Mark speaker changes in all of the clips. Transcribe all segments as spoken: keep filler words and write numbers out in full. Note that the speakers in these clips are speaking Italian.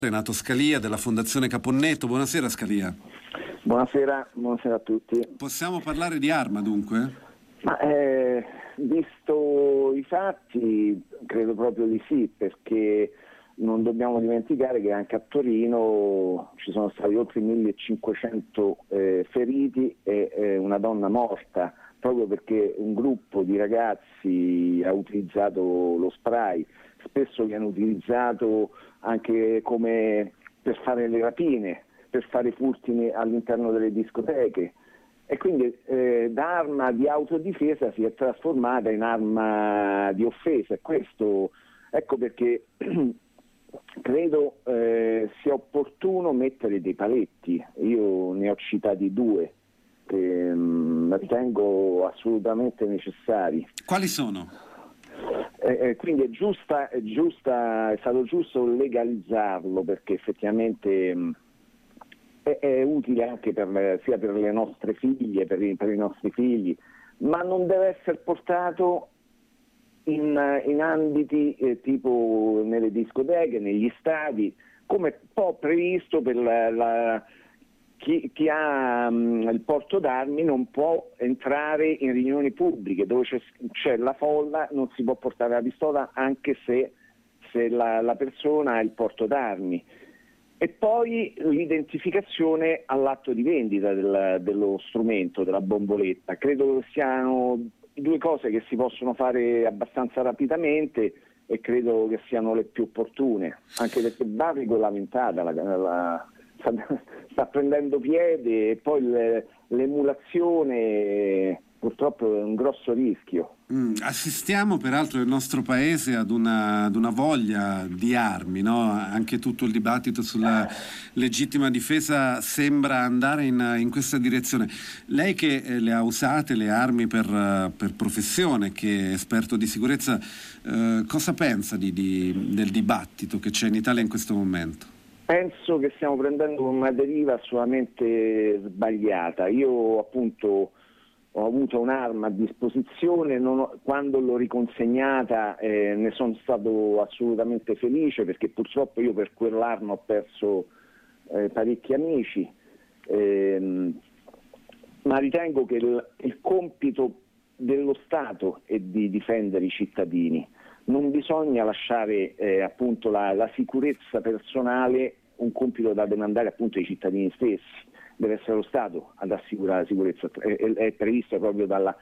Speaker 1: Renato Scalia della Fondazione Caponnetto. Buonasera Scalia.
Speaker 2: Buonasera, buonasera a tutti.
Speaker 1: Possiamo parlare di arma dunque?
Speaker 2: Ma eh, visto i fatti, credo proprio di sì, perché non dobbiamo dimenticare che anche a Torino ci sono stati oltre millecinquecento eh, feriti e eh, una donna morta, proprio perché un gruppo di ragazzi ha utilizzato lo spray. Spesso viene utilizzato anche come per fare le rapine, per fare furti all'interno delle discoteche, e quindi eh, da arma di autodifesa si è trasformata in arma di offesa. Questo, ecco perché credo eh, sia opportuno mettere dei paletti. Io ne ho citati due che mh, ritengo assolutamente necessari.
Speaker 1: Quali sono?
Speaker 2: Eh, quindi è giusta, è giusta, è stato giusto legalizzarlo, perché effettivamente mh, è, è utile anche per, sia per le nostre figlie, per i, per i nostri figli, ma non deve essere portato in, in ambiti eh, tipo nelle discoteche, negli stadi, come un po' previsto per la, la Chi, chi ha um, il porto d'armi non può entrare in riunioni pubbliche dove c'è, c'è la folla, non si può portare la pistola anche se, se la, la persona ha il porto d'armi. E poi l'identificazione all'atto di vendita del, dello strumento, della bomboletta. Credo che siano due cose che si possono fare abbastanza rapidamente e credo che siano le più opportune, anche perché va regolamentata la, la Sta, sta prendendo piede, e poi le, l'emulazione purtroppo è un grosso rischio.
Speaker 1: Mm, assistiamo peraltro nel nostro paese ad una, ad una voglia di armi, no? Anche tutto il dibattito sulla legittima difesa sembra andare in, in questa direzione. Lei che eh, le ha usate le armi per, per professione, che è esperto di sicurezza, eh, cosa pensa di, di, del dibattito che c'è in Italia in questo momento?
Speaker 2: Penso che stiamo prendendo una deriva assolutamente sbagliata. Io appunto ho avuto un'arma a disposizione, non ho, quando l'ho riconsegnata eh, ne sono stato assolutamente felice, perché purtroppo io per quell'arma ho perso eh, parecchi amici, eh, ma ritengo che il, il compito dello Stato è di difendere i cittadini. Non bisogna lasciare eh, appunto la, la sicurezza personale un compito da demandare appunto ai cittadini stessi. Deve essere lo Stato ad assicurare la sicurezza, è, è previsto proprio dalla,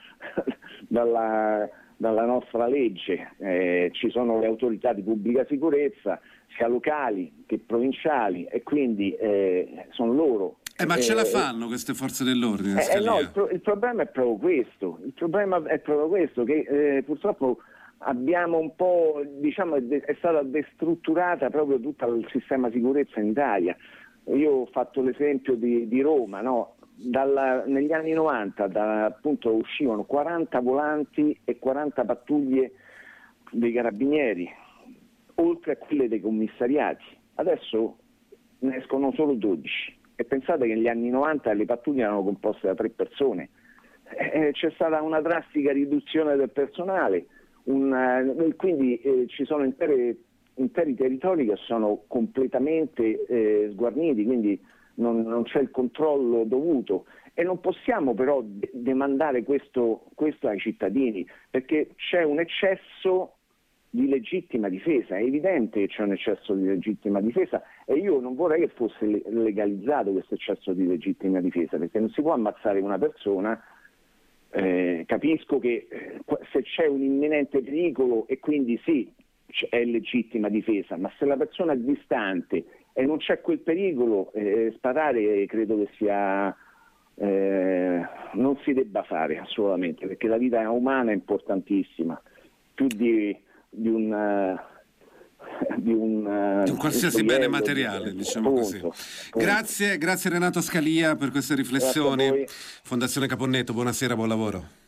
Speaker 2: dalla, dalla nostra legge. Eh, ci sono le autorità di pubblica sicurezza, sia locali che provinciali, e quindi eh, sono loro.
Speaker 1: Eh, ma ce la fanno queste forze dell'ordine?
Speaker 2: Eh, no, il, pro- il problema è proprio questo, il problema è proprio questo, che eh, purtroppo abbiamo un po', diciamo, è stata destrutturata proprio tutto il sistema sicurezza in Italia. Io ho fatto l'esempio di, di Roma, no? Dalla, negli anni novanta da, appunto uscivano quaranta volanti e quaranta pattuglie dei carabinieri, oltre a quelle dei commissariati. Adesso ne escono solo dodici, e pensate che negli anni novanta le pattuglie erano composte da tre persone. Eh, c'è stata una drastica riduzione del personale. Un, quindi eh, ci sono intere, interi territori che sono completamente eh, sguarniti, quindi non, non c'è il controllo dovuto, e non possiamo però de- demandare questo, questo ai cittadini, perché c'è un eccesso di legittima difesa. È evidente che c'è un eccesso di legittima difesa, e io non vorrei che fosse legalizzato questo eccesso di legittima difesa, perché non si può ammazzare una persona. Eh, capisco che eh, se c'è un imminente pericolo, e quindi sì, è legittima difesa, ma se la persona è distante e non c'è quel pericolo, eh, sparare credo che sia eh, non si debba fare assolutamente, perché la vita umana è importantissima, più di, di un uh, di un, uh,
Speaker 1: di un qualsiasi bene materiale, diciamo
Speaker 2: punto,
Speaker 1: così.
Speaker 2: punto.
Speaker 1: Grazie, grazie Renato Scalia per queste riflessioni. Fondazione Caponnetto, buonasera, buon lavoro.